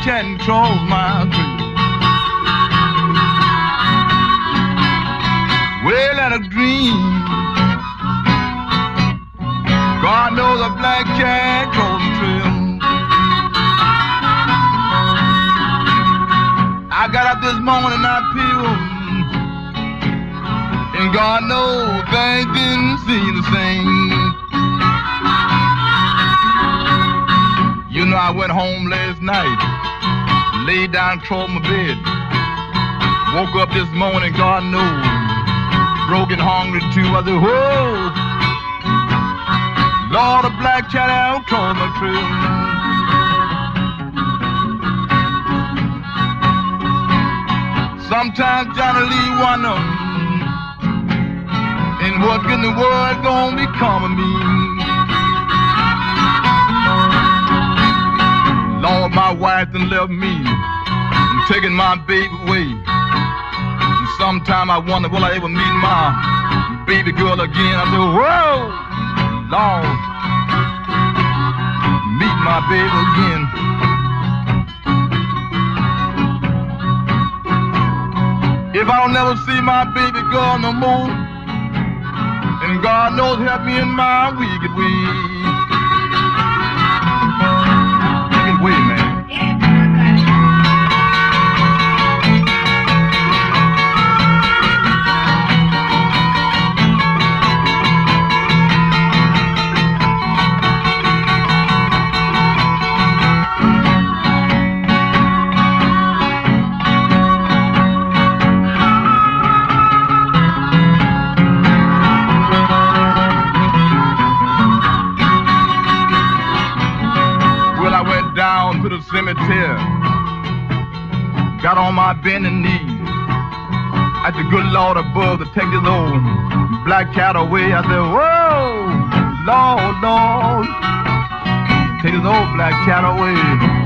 cat and trolls my tree. Well, at a dream, God knows a black cat trolls my tree. I got up this morning and I peeled, and God knows things didn't seem the same. You know, I went home last night, laid down, trolled my bed. Woke up this morning, God knows, broken, hungry too. I said, whoa, Lord, a black cat out trolled my tree. Sometimes Johnny Lee wonder, and what in the world gonna become of me? Lord, my wife done left me and taking my baby away. And sometime I wonder, will I ever meet my baby girl again? I said, whoa, Lord, meet my baby again. If I don't never see my baby girl no more, and God knows help me in my wicked ways. Wicked way, man. Down to the cemetery, got on my bending knees. Asked the good Lord above to take this old black cat away. I said, whoa, Lord, Lord, take this old black cat away.